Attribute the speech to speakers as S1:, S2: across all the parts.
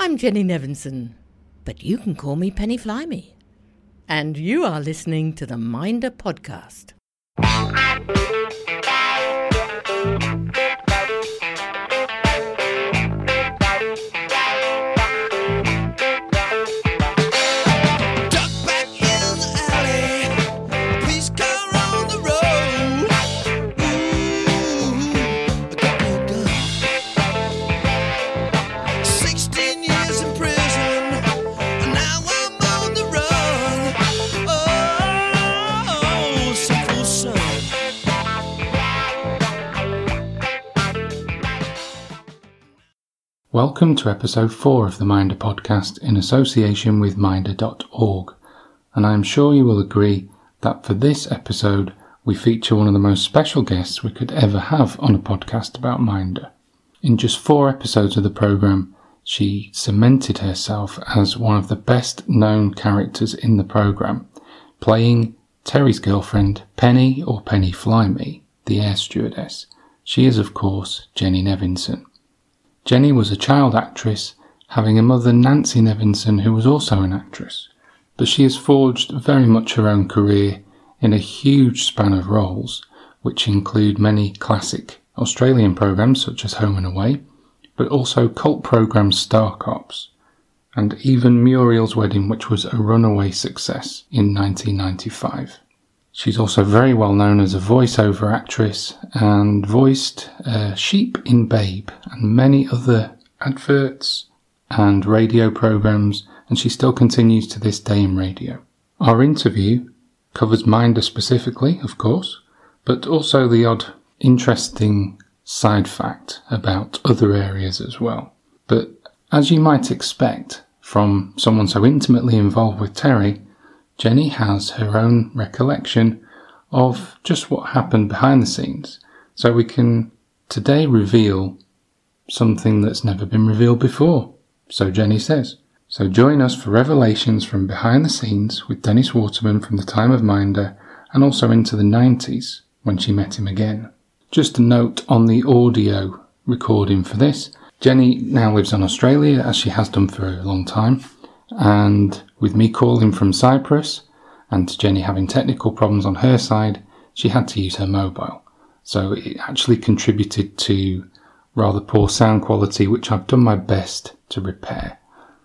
S1: I'm Jenny Nevinson, but you can call me Penny Flyme. And you are listening to the Minder Podcast.
S2: Welcome to episode 4 of the Minder Podcast in association with Minder.org, and I am sure you will agree that for this episode we feature one of the most special guests we could ever have on a podcast about Minder. In just 4 episodes of the programme, she cemented herself as one of the best known characters in the programme, playing Terry's girlfriend, Penny or Penny Flyme, the air stewardess. She is, of course, Jenny Nevinson. Jenny was a child actress, having a mother, Nancy Nevinson, who was also an actress, but she has forged very much her own career in a huge span of roles, which include many classic Australian programmes such as Home and Away, but also cult programme Star Cops, and even Muriel's Wedding, which was a runaway success in 1995. She's also very well known as a voiceover actress and voiced Sheep in Babe and many other adverts and radio programmes, and she still continues to this day in radio. Our interview covers Minder specifically, of course, but also the odd interesting side fact about other areas as well. But as you might expect from someone so intimately involved with Terry, Jenny has her own recollection of just what happened behind the scenes, so we can today reveal something that's never been revealed before, so Jenny says. So join us for revelations from behind the scenes with Dennis Waterman from the time of Minder and also into the 90s when she met him again. Just a note on the audio recording for this, Jenny now lives in Australia, as she has done for a long time, and with me calling from Cyprus and Jenny having technical problems on her side, she had to use her mobile. So it actually contributed to rather poor sound quality, which I've done my best to repair.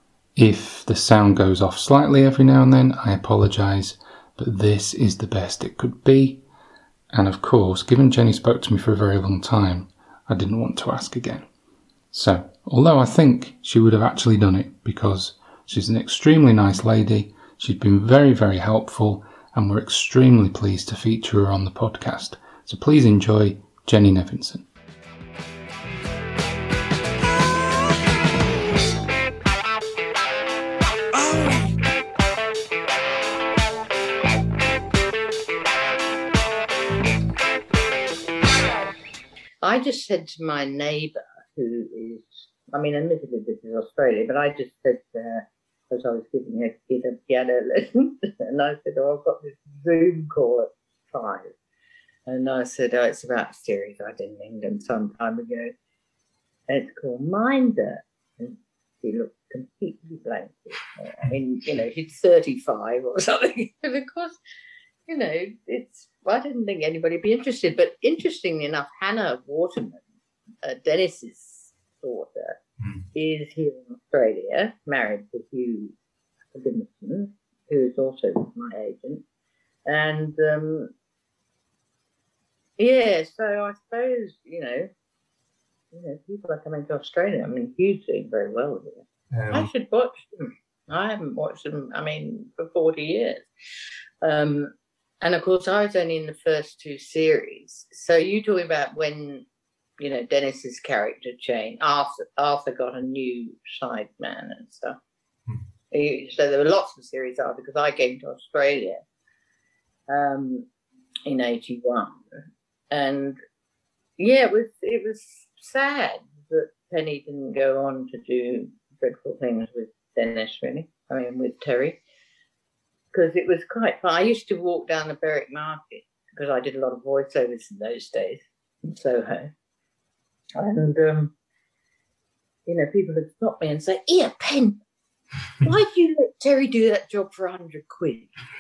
S2: If the sound goes off slightly every now and then, I apologise, but this is the best it could be. And of course, given Jenny spoke to me for a very long time, I didn't want to ask again. So, although I think she would have actually done it because she's an extremely nice lady, she's been very, very helpful, and we're extremely pleased to feature her on the podcast. So please enjoy Jenny Nevinson.
S1: I just said to my neighbour, who is, admittedly this is Australia, but I just said to her, as I was giving her kid a piano lesson, and I said, I've got this Zoom call at 5. And I said, it's about a series I did in England some time ago. It's called Minder. And she looked completely blank. She's 35 or something. And of course, I didn't think anybody would be interested. But interestingly enough, Hannah Waterman, Dennis's daughter, is here in Australia, married to Hugh Binson, who is also my agent. And, so I suppose, people are coming to Australia. Hugh's doing very well here. I should watch them. I haven't watched them, for 40 years. And, of course, I was only in the first 2 series. So you talking about when, Dennis's character changed. Arthur got a new sideman and stuff. So there were lots of series after, because I came to Australia in 81. And, it was sad that Penny didn't go on to do dreadful things with Dennis, really. With Terry. Because it was quite fun. I used to walk down the Berwick Market, because I did a lot of voiceovers in those days in Soho. And people would stop me and say, "Here, pen. Why do you let Terry do that job for 100 quid?"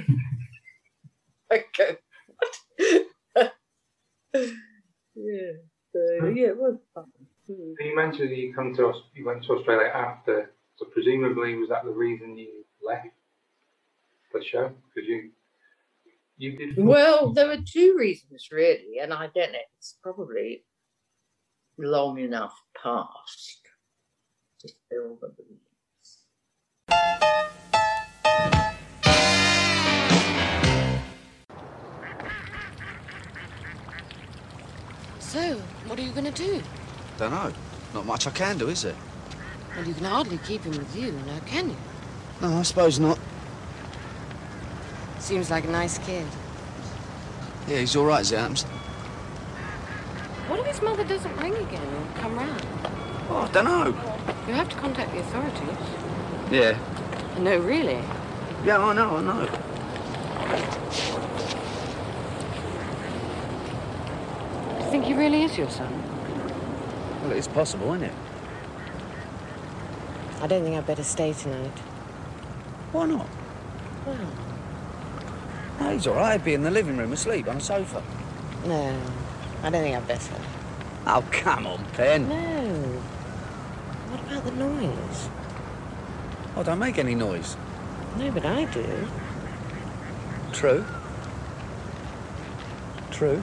S1: I go, "What?" Yeah. So yeah, it was fun.
S2: You mentioned that you went to Australia after, so presumably was that the reason you left the show? Because you did.
S1: Well, there were two reasons really, and I don't know. It's probably long enough past to spill the beans.
S3: So, what are you going to do?
S4: Don't know. Not much I can do, is there?
S3: Well, you can hardly keep him with you, now can you?
S4: No, I suppose not.
S3: Seems like a nice kid.
S4: Yeah, he's all right as it happens.
S3: What if his mother doesn't ring again or come round?
S4: Oh, I don't know.
S3: You have to contact the authorities.
S4: Yeah.
S3: No, really?
S4: Yeah, I know.
S3: Do you think he really is your son?
S4: Well, it's possible, isn't it?
S3: I don't think I'd better stay tonight.
S4: Why not?
S3: Well,
S4: No, he's all right. He'd be in the living room asleep on a sofa.
S3: no, I don't think I'd better.
S4: Oh, come on, Pen.
S3: No. What about the noise?
S4: I don't make any noise.
S3: No, but I do.
S4: True. True.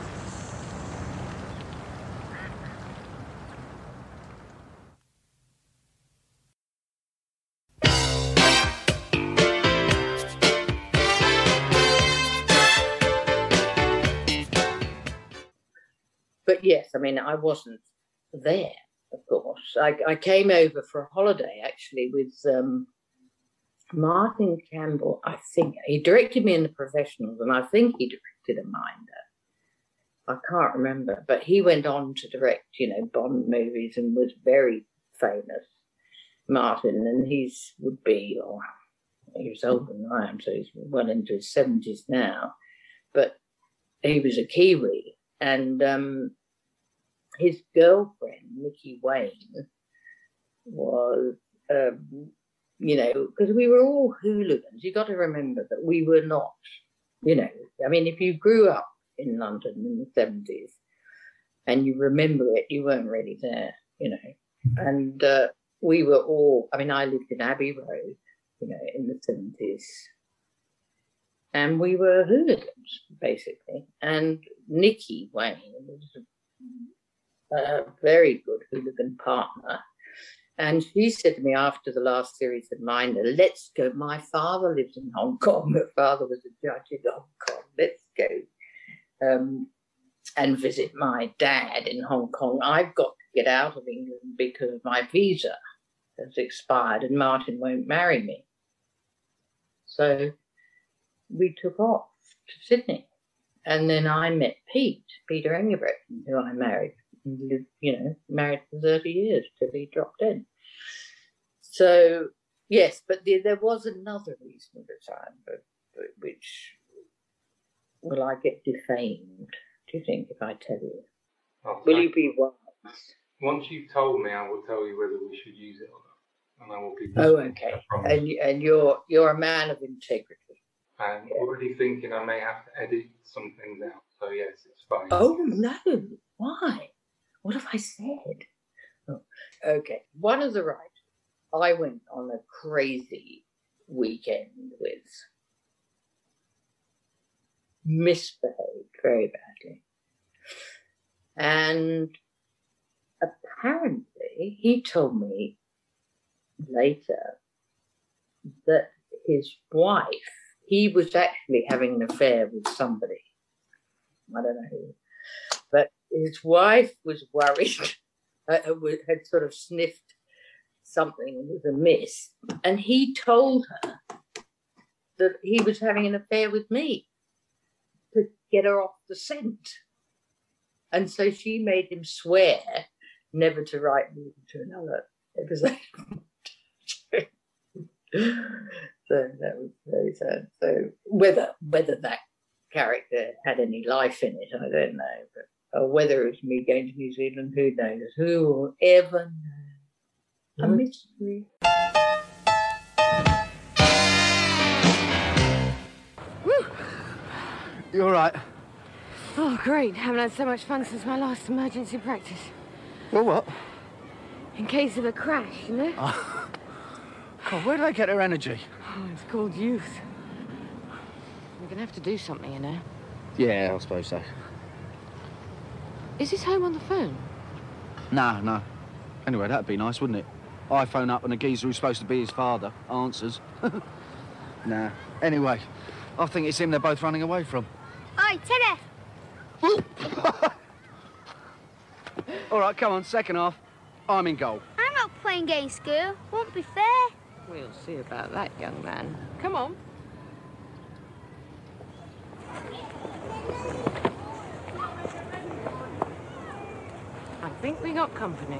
S1: But yes, I mean, I wasn't there, of course. I came over for a holiday, actually, with Martin Campbell. I think he directed me in The Professionals, and I think he directed A Minder. I can't remember, but he went on to direct, Bond movies and was very famous, Martin, and he was older than I am, so he's well into his 70s now, but he was a Kiwi, and his girlfriend, Nikki Wayne, was, because we were all hooligans. You got to remember that we were not, I mean, if you grew up in London in the 70s and you remember it, you weren't really there, and we were all, I mean, I lived in Abbey Road, in the 70s, and we were hooligans, basically. And Nikki Wayne was a very good hooligan partner. And she said to me after the last series of Minder, "Let's go. My father lives in Hong Kong. My father was a judge in Hong Kong. Let's go and visit my dad in Hong Kong. I've got to get out of England because my visa has expired and Martin won't marry me." So we took off to Sydney. And then I met Peter Engelbrecht, who I married. And lived, married for 30 years till he dropped in. So, yes, but there was another reason at the time, but which, will I get defamed, do you think, if I tell you?
S2: Oh,
S1: will you be wise?
S2: Once you've told me, I will tell you whether we should use it or not. And I will be.
S1: Oh, okay. And you're a man of integrity.
S2: I'm already thinking I may have to edit some things out. So, yes, it's fine.
S1: Oh, no. Why? What have I said? Oh, okay. One of the writers, I went on a crazy weekend with, misbehaved very badly. And apparently he told me later that his wife, he was actually having an affair with somebody. I don't know who. But his wife was worried, had sort of sniffed something was amiss. And he told her that he was having an affair with me to get her off the scent. And so she made him swear never to write me to another episode. So that was very sad. So whether that character had any life in it, I don't know. But whether it was me going to New Zealand, who knows? Who will ever know? A mystery.
S3: Woo!
S4: You all right?
S3: Oh, great. Haven't had so much fun since my last emergency practice.
S4: Well, what?
S3: In case of a crash, you know?
S4: God, where do they get their energy?
S3: Oh, it's called youth. We're going to have to do something, you know.
S4: Yeah, I suppose so.
S3: Is his home on the phone?
S4: No. Anyway, that'd be nice, wouldn't it? I phone up and the geezer who's supposed to be his father answers. Nah. Anyway, I think it's him they're both running away from.
S5: Oi, Teddy!
S4: All right, come on, second half. I'm in goal.
S5: I'm not playing games, school. Won't be fair.
S3: We'll see about that, young man. Come on. I think we got company.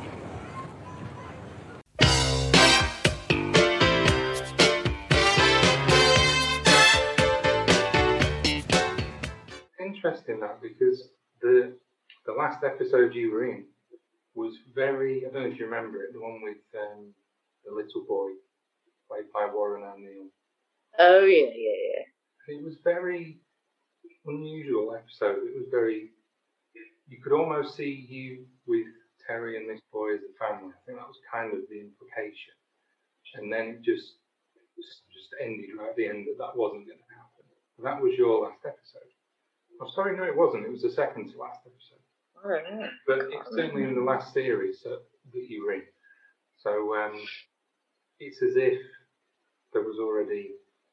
S2: Interesting that, because the last episode you were in was very, I don't know if you remember it, the one with the little boy played by Warren O'Neill.
S1: Oh, yeah.
S2: It was very unusual episode. It was very, you could almost see you with Terry and this boy as a family. I think that was kind of the implication. And then it just ended right at the end that wasn't going to happen. That was your last episode. I'm sorry, no, it wasn't. It was the second to last episode.
S1: I don't know.
S2: But it's certainly in the last series that you were in. So it's as if there was already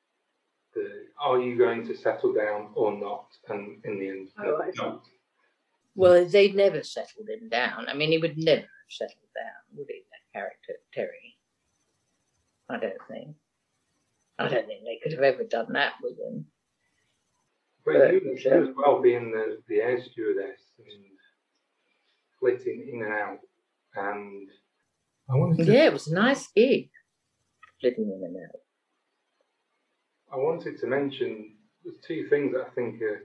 S2: are you going to settle down or not? And in the end, not.
S1: Well, they'd never settled him down. I mean, he would never have settled down, would he, that character, Terry? I don't think they could have ever done that with him.
S2: But he was as well being the air stewardess and flitting in and out. And I wanted to...
S1: Yeah, it was a nice gig, flitting in and out.
S2: I wanted to mention there's two things that I think are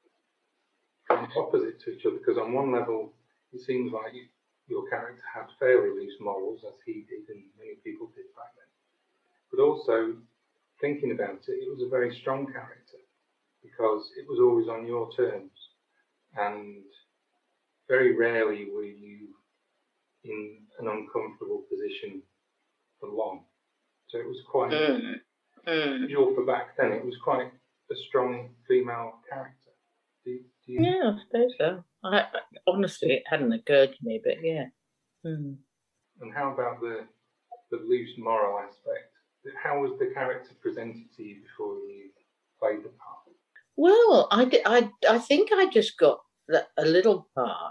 S2: kind of opposite to each other, because on one level, it seems like your character had fairly loose morals, as he did and many people did back then. But also, thinking about it, it was a very strong character, because it was always on your terms, and very rarely were you in an uncomfortable position for long. So it was quite unusual for back then. It was quite a strong female character. Do you...
S1: Yeah, I suppose so. Honestly, it hadn't occurred to me, but yeah.
S2: And how about the loose moral aspect? How was the character presented to you before you played the part?
S1: Well, I think I just got a little part.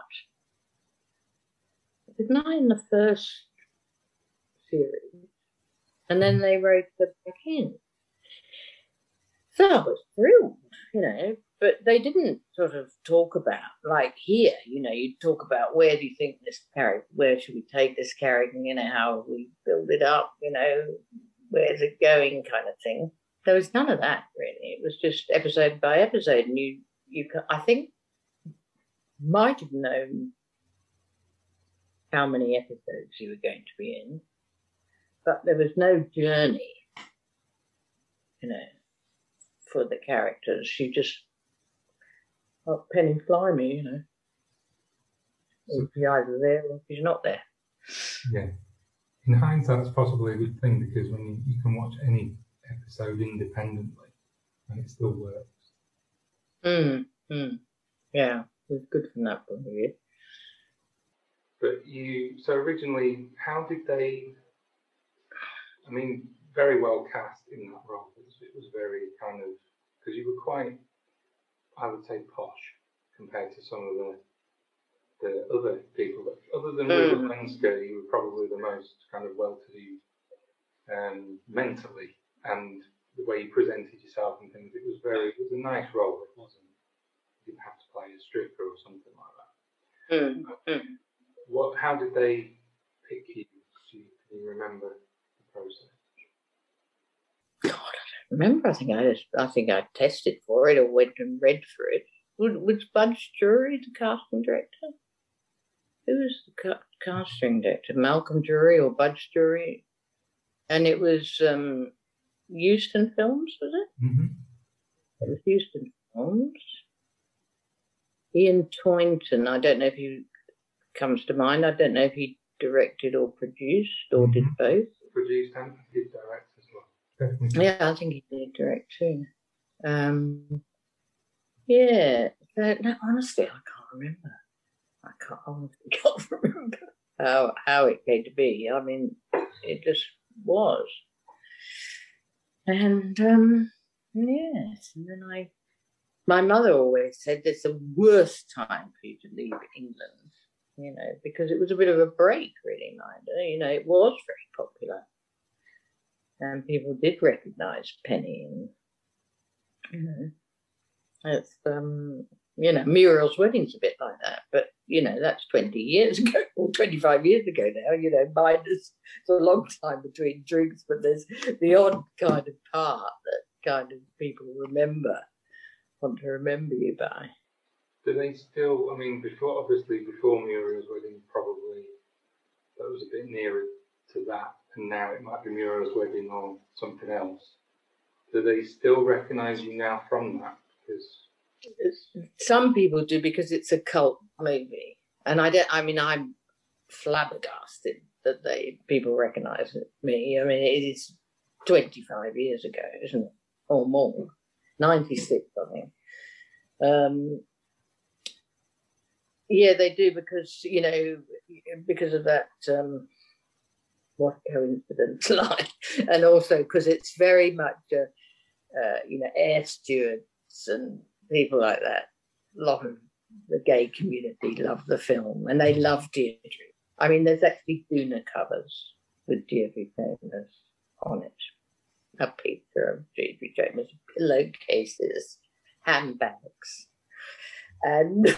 S1: Didn't I, in the first series? And then they wrote her back in. So I was thrilled, you know, but they didn't sort of talk about, like here, you know, you talk about where do you think this character, where should we take this character, you know, how we build it up, you know, where's it going kind of thing. There was none of that, really. It was just episode by episode, and you I think, might have known how many episodes you were going to be in, but there was no journey, you know, for the characters. She just, penny fly me, you know. So, she's either there or she's not there.
S2: Yeah. In hindsight, that's possibly a good thing, because when you can watch any episode independently and it still works.
S1: Yeah, it was good from that point of view.
S2: But so originally, how did they, I mean, very well cast in that role. It was very kind of, because you were quite, I would say, posh compared to some of the other people. Other than River Lenska, you were probably the most kind of well-to-do mentally, and the way you presented yourself and things. It was a nice role. It wasn't, you didn't have to play a stripper or something like that. How did they pick you? Can you remember the process?
S1: God, I don't remember. I think I tested for it or went and read for it. Was Budge Drury the casting director? who was the casting director? Malcolm Drury or Budge Drury? And it was Euston Films, was it?
S2: Mm-hmm.
S1: It was Euston Films. Ian Toynton, I don't know if he comes to mind. I don't know if he directed or produced or did both.
S2: Produced and did direct as well. Definitely.
S1: Yeah, I think he did direct too. Yeah. No, honestly, I can't remember. I honestly can't remember how it came to be. I mean, it just was. And yes, and then my mother always said it's the worst time for you to leave England, you know, because it was a bit of a break, really, Minder. You know, it was very popular. And people did recognise Penny, and, you know, it's, you know, Muriel's Wedding's a bit like that, but, you know, that's 20 years ago, or 25 years ago now, you know, Minder's, it's a long time between drinks, but there's the odd kind of part that kind of people want to remember you by.
S2: Do they still, I mean, before Muriel's Wedding, probably that was a bit nearer to that, and now it might be Muriel's Wedding or something else. Do they still recognise you now from that? Because
S1: some people do, because it's a cult movie, and I'm flabbergasted that people recognise me. I mean, it is 25 years ago, isn't it, or more? 96, I think. Yeah, they do, because, you know, because of that what coincidence line, and also because it's very much you know, air stewards and people like that. A lot of the gay community love the film, and they love Deirdre. I mean, there's actually Duna covers with Deirdre Chambers on it. A picture of Deirdre Chambers, pillowcases, handbags, and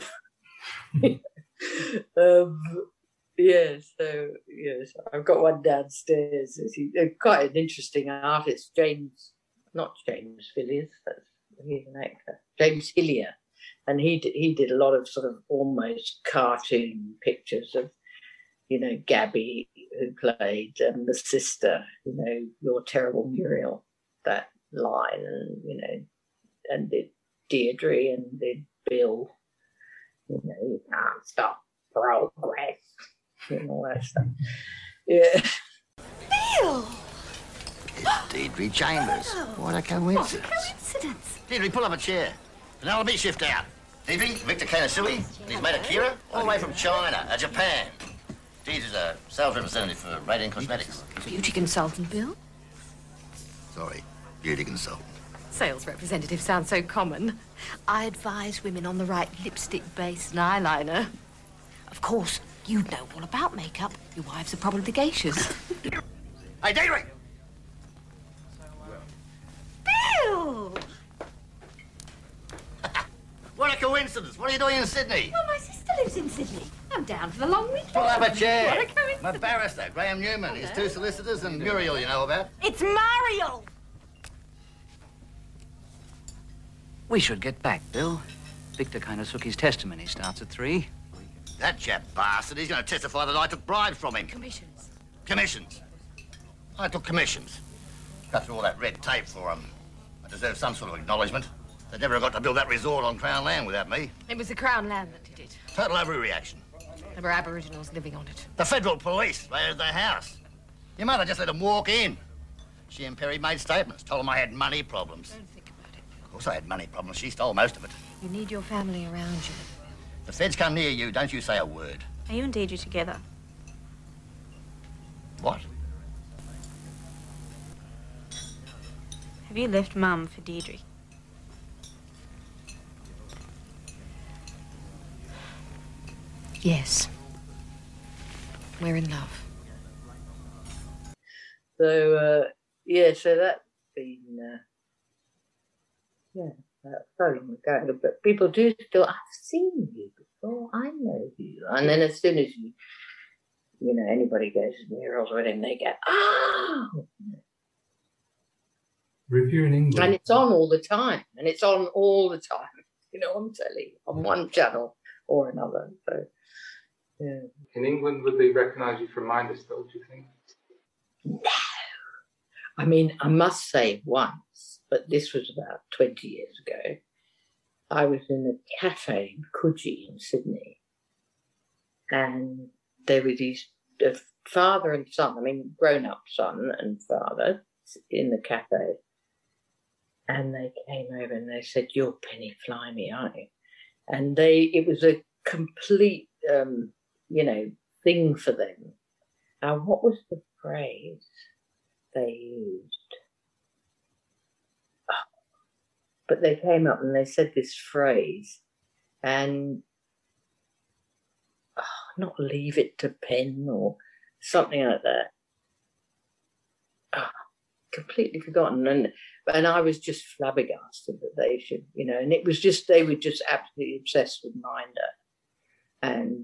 S1: yes, I've got one downstairs. It's quite an interesting artist, not James Villiers, he's an actor, James Hillier, and he did a lot of sort of almost cartoon pictures of, you know, Gabby, who played the sister, you know, Your Terrible Muriel, that line, and, you know, and did Deirdre and did Bill, you know, you can't stop progress, and all that stuff. Yeah.
S6: Bill!
S4: It's Deirdre Chambers. What a coincidence.
S6: What a coincidence.
S4: Deirdre, pull up a chair. An Alabama shift out. Deirdre, Victor Kanasui, and his mate Akira, all the way from China, Japan. Deirdre's a sales representative for Radiant Cosmetics.
S3: Beauty consultant, Bill?
S4: Sorry, beauty consultant.
S3: Sales representative sounds so common. I advise women on the right lipstick base and eyeliner. Of course, you'd know all about makeup. Your wives are probably geishas.
S4: Hey, Deirdre!
S6: Bill!
S4: What a coincidence. What are you doing in Sydney?
S6: Well, my sister lives in Sydney. I'm down for the long weekend.
S4: Pull up a chair.
S6: What a coincidence.
S4: My barrister, Graham Newman, his two solicitors, and Muriel you know about.
S6: It's Mario!
S7: We should get back.
S4: Bill?
S7: Victor Kainasuki's testimony starts at 3.
S4: That chap bastard, he's going to testify that I took bribes from him.
S3: Commissions.
S4: Commissions. I took commissions. Cut through all that red tape for him. I deserve some sort of acknowledgement. They'd never have got to build that resort on Crown land without me.
S3: It was the Crown land that did it.
S4: Total overreaction.
S3: There were Aboriginals living on it.
S4: The federal police raided their house. Your mother just let them walk in. She and Perry made statements, told them I had money problems.
S3: Don't think about it.
S4: Of course I had money problems. She stole most of it.
S3: You need your family around you.
S4: If the feds come near you, don't you say a word.
S8: Are you and Deirdre together?
S4: What?
S8: Have you left Mum for Deirdre?
S3: Yes. We're in love.
S1: So, so that's been, that's so long ago. But people do still, I've seen you before, I know you. And then as soon as you know, anybody goes to Muriel's Wedding, they go, oh!
S2: Review in English.
S1: And it's on all the time. You know, on telly, on one channel or another. So, yeah.
S2: In England, would they recognise you from Minder still, do you think?
S1: No. I mean, I must say once, but this was about 20 years ago, I was in a cafe in Coogee in Sydney, and there were these father and son, I mean, grown-up son and father in the cafe, and they came over and they said, "You're Penny Flimey, aren't you?" And it was a complete, thing for them. Now, what was the phrase they used? Oh, but they came up and they said this phrase, and not leave it to Pen or something like that. Oh, completely forgotten. And I was just flabbergasted that they should, and it was just, they were just absolutely obsessed with Minder. And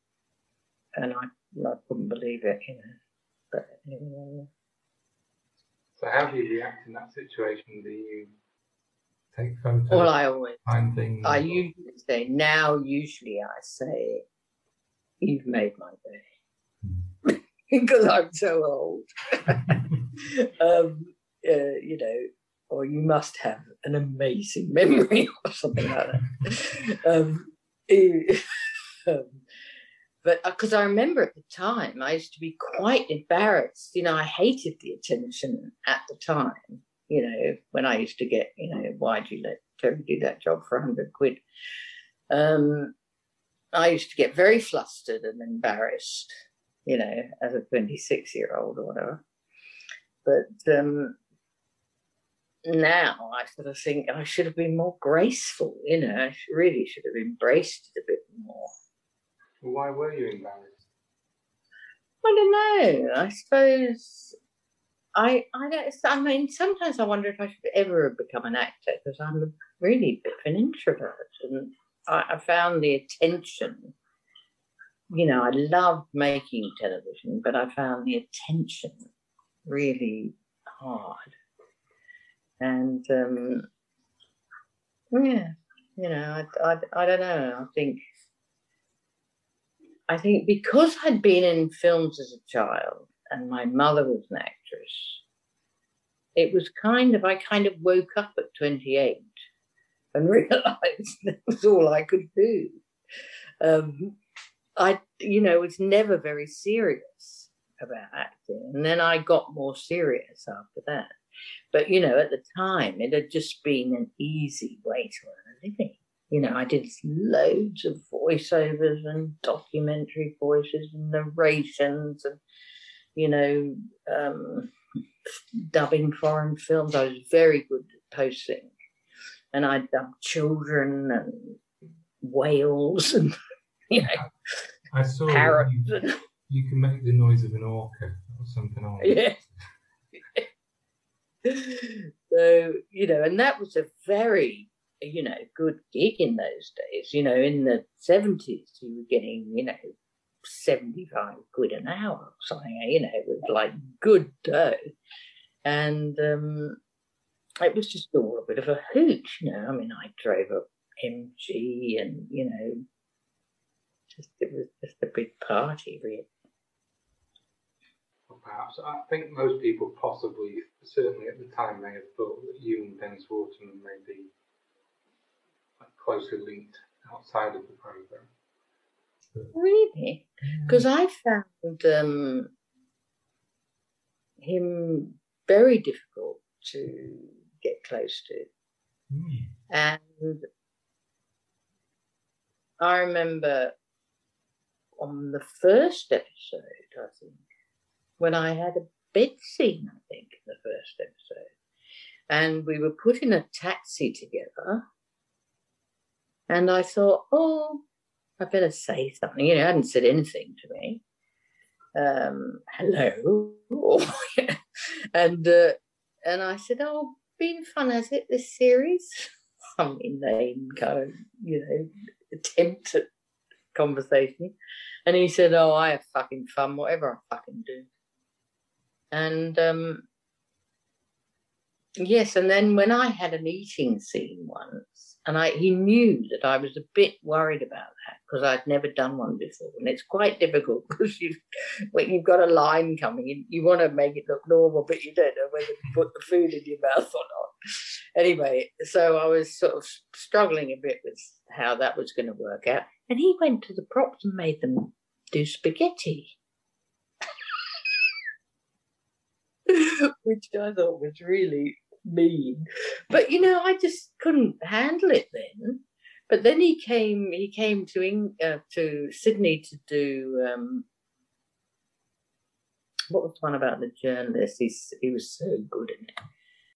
S1: I couldn't believe it, But anyway.
S2: So how do you react in that situation? Do you take photos?
S1: Well, I always
S2: find things.
S1: I usually say I say, "You've made my day," because I'm so old. Or you must have an amazing memory or something like that. But because I remember at the time, I used to be quite embarrassed. I hated the attention at the time, when I used to get, "Why'd you let Terry do that job for £100?" I used to get very flustered and embarrassed, as a 26-year-old or whatever. But now I sort of think I should have been more graceful, I really should have embraced it a bit more.
S2: Why were you embarrassed?
S1: I don't know. I suppose I mean, sometimes I wonder if I should ever become an actor, because I'm really a bit of an introvert, and I found the attention, I love making television, but I found the attention really hard. And, I don't know. I think because I'd been in films as a child and my mother was an actress, it was I kind of woke up at 28 and realised that was all I could do. I was never very serious about acting. And then I got more serious after that. But, at the time, it had just been an easy way to earn a living. I did loads of voiceovers and documentary voices and narrations and, dubbing foreign films. I was very good at posting. And I dubbed children and whales and,
S2: I saw
S1: parrots.
S2: You can make the noise of an orca or something like that.
S1: Yeah. So, and that was a very, good gig in those days. In the 70s, you were getting, 75 quid an hour or something, it was like good dough. And it was just all a bit of a hoot, I mean, I drove up MG and, it was just a big party, really.
S2: Perhaps. I think most people possibly, certainly at the time, may have thought that you and Dennis Waterman may be closely linked outside of the programme.
S1: Really? Because I found him very difficult to get close to. And I remember on the first episode, I think, when I had a bed scene, I think, in the first episode. And we were put in a taxi together. And I thought, I better say something. I hadn't said anything to me. Hello. And I said, been fun, has it, this series? Some inane kind of, attempt at conversation. And he said, I have fucking fun, whatever I fucking do. And yes, and then when I had an eating scene once, he knew that I was a bit worried about that because I'd never done one before. And it's quite difficult because when you've got a line coming in, you want to make it look normal, but you don't know whether to put the food in your mouth or not. Anyway, so I was sort of struggling a bit with how that was going to work out. And he went to the props and made them do spaghetti, which I thought was really mean. But, I just couldn't handle it then. But then he came to Sydney to do, what was the one about the journalist? He was so good in it.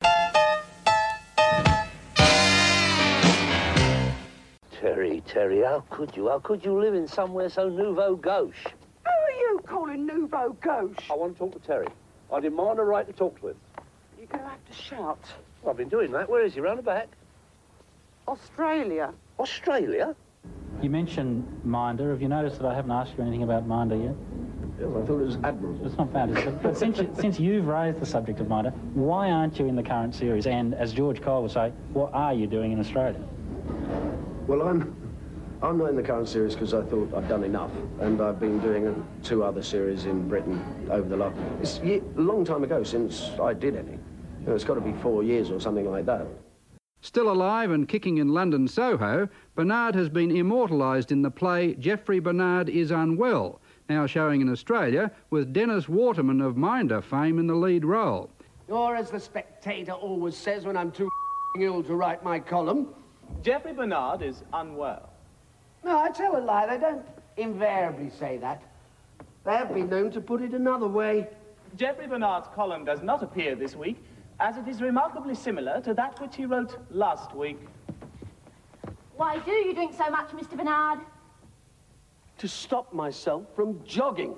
S9: Terry, how could you? How could you live in somewhere so nouveau gauche?
S10: Who are you calling nouveau gauche?
S9: I want to talk to Terry. I demand a right to talk to him.
S10: You're going to have to shout.
S9: Well, I've been doing that. Where is he? Round the back?
S10: Australia.
S9: Australia?
S11: You mentioned Minder. Have you noticed that I haven't asked you anything about Minder yet?
S9: Yes, I thought it was Admiral.
S11: It's not bad, is it? But since you've raised the subject of Minder, why aren't you in the current series? And as George Cole would say, what are you doing in Australia?
S12: Well, I'm not in the current series because I thought I'd done enough, and I've been doing 2 other series in Britain over the last... It's a long time ago since I did any. It's got to be 4 years or something like that.
S13: Still alive and kicking in London Soho, Bernard has been immortalised in the play Geoffrey Bernard is Unwell, now showing in Australia with Dennis Waterman of Minder fame in the lead role.
S10: Or as the Spectator always says when I'm too ill to write my column,
S14: Geoffrey Bernard is unwell.
S10: No, I tell a lie. They don't invariably say that. They have been known to put it another way.
S14: Geoffrey Bernard's column does not appear this week, as it is remarkably similar to that which he wrote last week.
S6: Why do you drink so much, Mr. Bernard?
S10: To stop myself from jogging.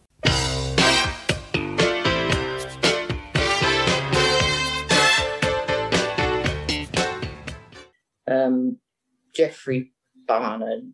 S1: Geoffrey Barnard,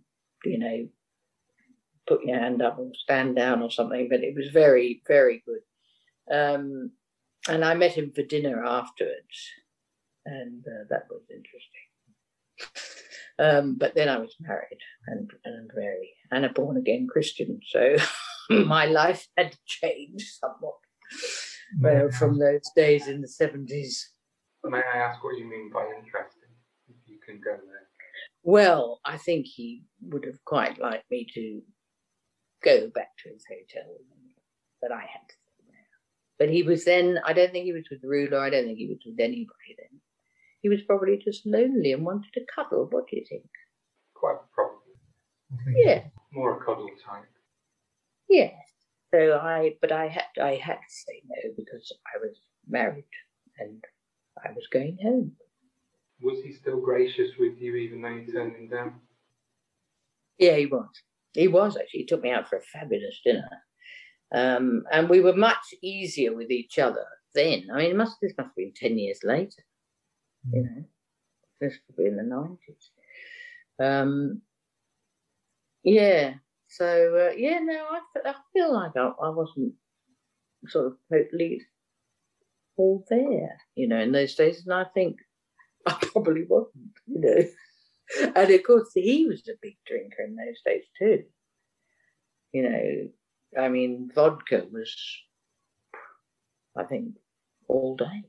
S1: put your hand up or stand down or something, but it was very, very good. And I met him for dinner afterwards, and that was interesting. But then I was married and a born-again Christian, so my life had changed somewhat from those days in the 70s.
S2: May I ask what you mean by interesting, if you can go there?
S1: Well, I think he would have quite liked me to go back to his hotel, but I had to stay there. But he was then, I don't think he was with Ruler, I don't think he was with anybody then. He was probably just lonely and wanted to cuddle. What do you think?
S2: Quite probably.
S1: Yeah.
S2: More a cuddle type.
S1: Yes. So I had to say no because I was married and I was going home.
S2: Was he still gracious with you even though you turned him down?
S1: Yeah, he was. He was actually. He took me out for a fabulous dinner. And we were much easier with each other then. I mean, this must have been 10 years later. This would be in the 90s. Yeah. So, I feel like I wasn't sort of totally all there, in those days. And I think I probably wasn't, And of course, he was a big drinker in those days too. Vodka was, I think, all day.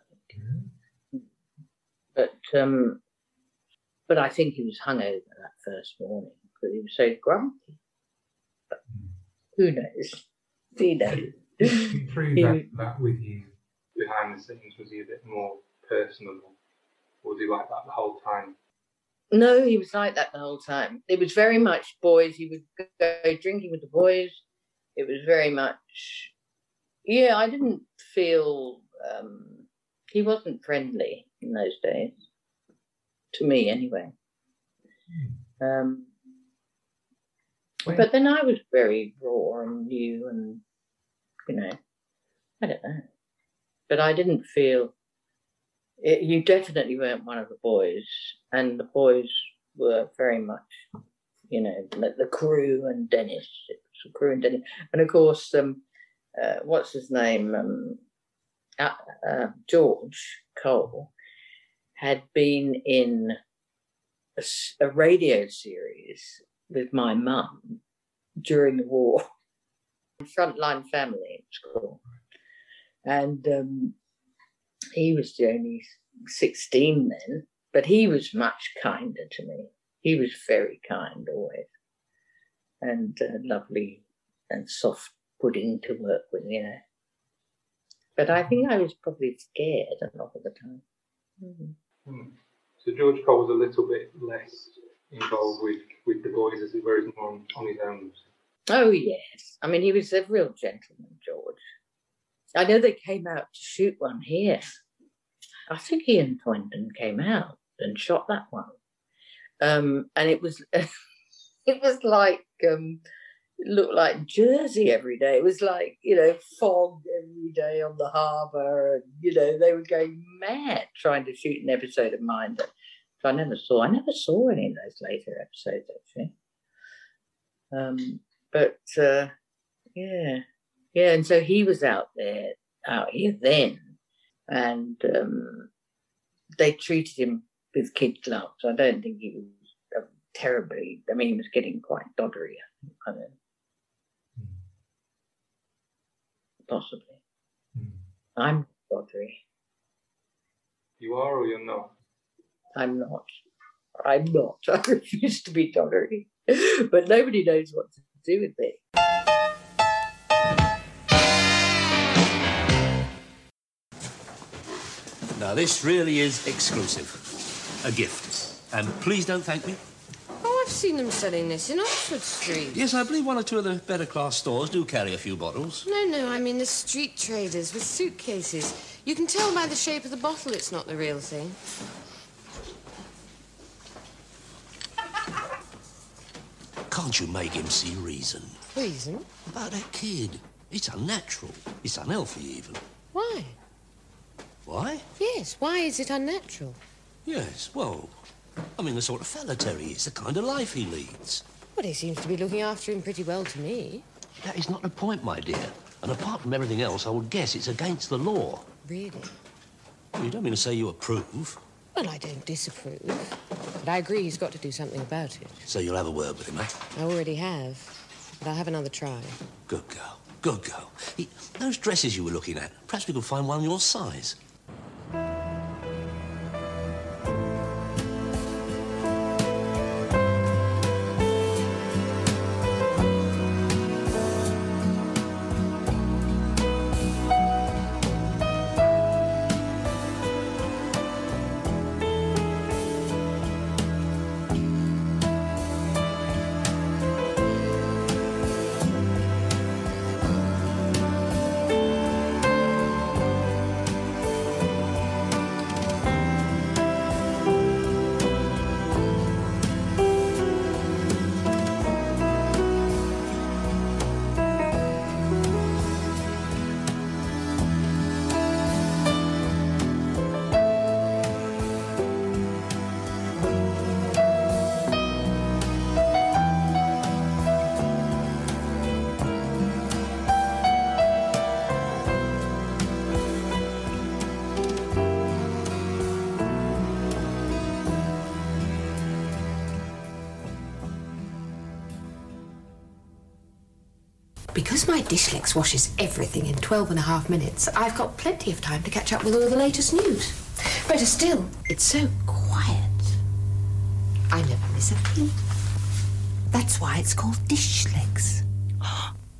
S1: But I think he was hungover that first morning because he was so grumpy. But who knows? He knows.
S2: Did he prove that with you behind the scenes? Was he a bit more personable? Or was he like that the whole time?
S1: No, he was like that the whole time. It was very much boys. He would go drinking with the boys. It was very much... Yeah, I didn't feel... he wasn't friendly in those days. To me, anyway. But then I was very raw and new and, I don't know. But I didn't feel... You definitely weren't one of the boys. And the boys were very much, the crew and Dennis. It was the crew and Dennis. And, of course, what's his name? George Cole had been in a radio series with my mum during the war. Frontline Family, it's called. And he was only 16 then, but he was much kinder to me. He was very kind always, and lovely and soft pudding to work with, you know. But I think I was probably scared a lot of the time.
S2: So George Cole was a little bit less involved with the boys, as he was more on his own.
S1: Oh, yes. I mean, he was a real gentleman, George. I know they came out to shoot one here. I think Ian Thornton came out and shot that one. And it was it was like, it looked like Jersey every day. It was like, you know, fog every day on the harbour. And, you know, they were going mad trying to shoot an episode of Minder. So I never saw any of those later episodes, actually. Yeah, and so he was out here then, and they treated him with kid gloves. I don't think he was terribly. I mean, he was getting quite doddery. I don't know. Possibly. I'm doddery.
S2: You are, or you're not?
S1: I'm not. I refuse to be doddery, but nobody knows what to do with me.
S15: Now, this really is exclusive. A gift. And please don't thank me.
S16: Oh, I've seen them selling this in Oxford Street.
S15: Yes, I believe one or two of the better class stores do carry a few bottles.
S16: No, I mean the street traders with suitcases. You can tell by the shape of the bottle it's not the real thing.
S15: Can't you make him see reason?
S16: Reason?
S15: About that kid. It's unnatural. It's unhealthy, even.
S16: Why?
S15: Why?
S16: Yes, why is it unnatural?
S15: Yes, well, I mean, the sort of fella Terry is, the kind of life he leads.
S16: Well, he seems to be looking after him pretty well to me.
S15: That is not the point, my dear. And apart from everything else, I would guess it's against the law.
S16: Really?
S15: Well, you don't mean to say you approve?
S16: Well, I don't disapprove. But I agree he's got to do something about it.
S15: So you'll have a word with him, eh?
S16: I already have. But I'll have another try.
S15: Good girl. Good girl. Those dresses you were looking at, perhaps we could find one your size.
S3: Because my Dishlex washes everything in 12.5 minutes, I've got plenty of time to catch up with all the latest news. Better still, it's so quiet. I never miss a thing. That's why it's called Dishlex.